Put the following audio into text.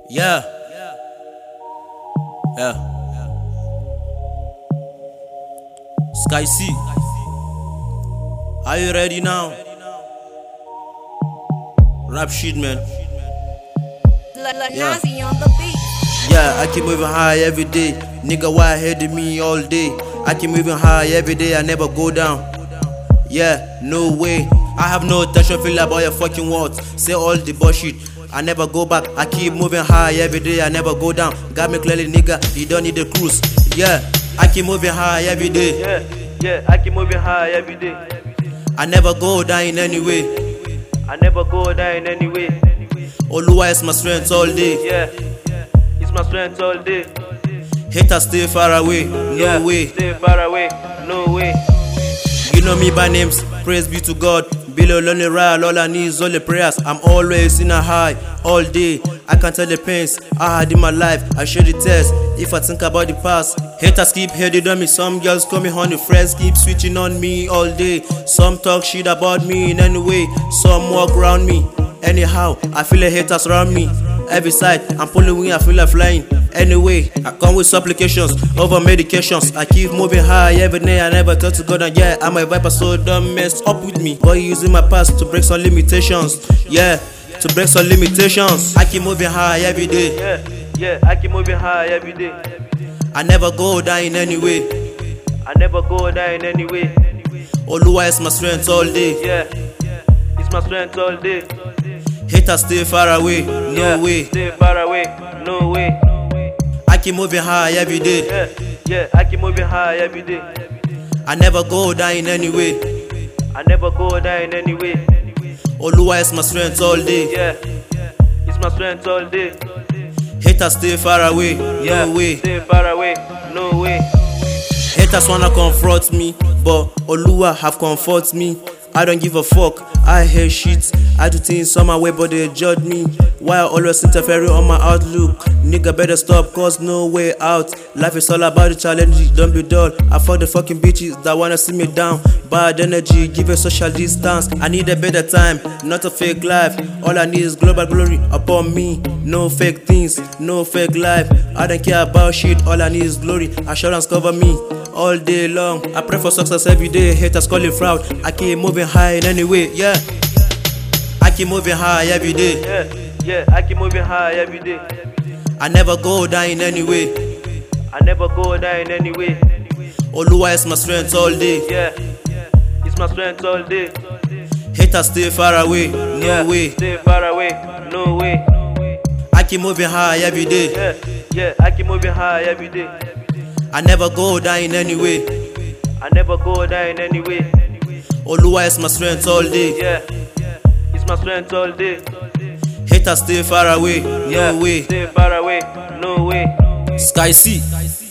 Yeah, yeah. Sky C, are you ready now? Rap shit, man. Yeah. Nazi on the beat. Yeah, I keep moving high every day. Nigga, why ahead of me all day? I keep moving high every day, I never go down. Yeah, no way. I have no attention, feel about your fucking words. Say all the bullshit, I never go back. I keep moving high every day, I never go down. Got me clearly, nigga, you don't need a cruise. Yeah, I keep moving high every day. Yeah, I keep moving high every day. I never go down in any way. I never go down in any way. Oluwa is my strength all day. Yeah, it's my strength all day. Haters stay far away, no way. Stay far away, no way. You know me by names, praise be to God. Below lonely ride, all I need is only prayers. I'm always in a high, all day. I can tell the pains I had in my life. I show the test if I think about the past. Haters keep hating on me, some girls call me honey. Friends keep switching on me all day. Some talk shit about me in any way. Some walk around me. Anyhow, I feel the haters around me. Every side, I'm pulling wing, I feel like flying. Anyway, I come with supplications over medications. I keep moving high every day, I never tell to God. And yeah, I'm a viper, so don't mess up with me. Boy, using my past to break some limitations. Yeah, to break some limitations. I keep moving high every day. Yeah, I keep moving high every day. I never go down in any way. I never go down in any way. Oluwa is my strength all day. Yeah, it's my strength all day. Haters stay far away, no way. Stay far away, no way. I keep moving high every day. Yeah, I keep moving high every day. I never go down in any way. I never go down in any way. Oluwa is my strength all day. Yeah, it's my strength all day. Haters stay far away, no way. Stay far away, no way. Haters wanna confront me, but Oluwa have comfort me. I don't give a fuck, I hate shit. I do things on my way, but they judge me. Why I always interfering on my outlook? Nigga better stop, cause no way out. Life is all about the challenge, don't be dull. I fuck the fucking bitches that wanna see me down. Bad energy, give a social distance. I need a better time, not a fake life. All I need is global glory upon me. No fake things, no fake life. I don't care about shit, all I need is glory. Assurance cover me all day long. I pray for success every day, haters calling fraud. I keep moving high in any way, yeah. I keep moving high every day. Yeah, I keep moving high every day. I never go down in any way. I never go down in any way. Oluwa is my strength all day. Yeah, it's my strength all day. Haters stay far away, no way. Stay far away, no way. I keep moving high every day. Yeah, I keep moving high every day. I never go down in any way. I never go down in any way. Oluwa is my strength all day. Yeah, it's my strength all day. Haters stay far away, no way. Stay far away, no way. Sky C.